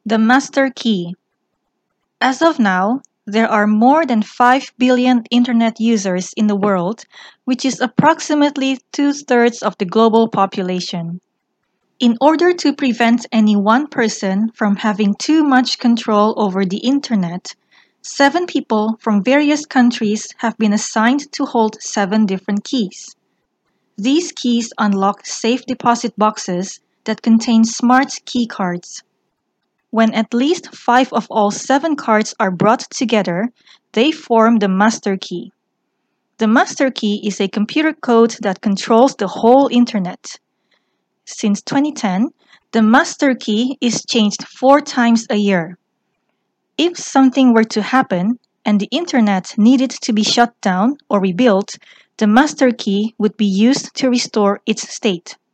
The master key. As of now, there are more than 5 billion internet users in the world, which is approximately two-thirds of the global population. In order to prevent any one person from having too much control over the internet, 7 people from various countries have been assigned to hold 7 different keys. These keys unlock safe deposit boxes that contain smart key cards. When at least 5 of all 7 cards are brought together, they form the master key. The master key is a computer code that controls the whole internet. Since 2010, the master key is changed 4 times a year. If something were to happen and the internet needed to be shut down or rebuilt, the master key would be used to restore its state.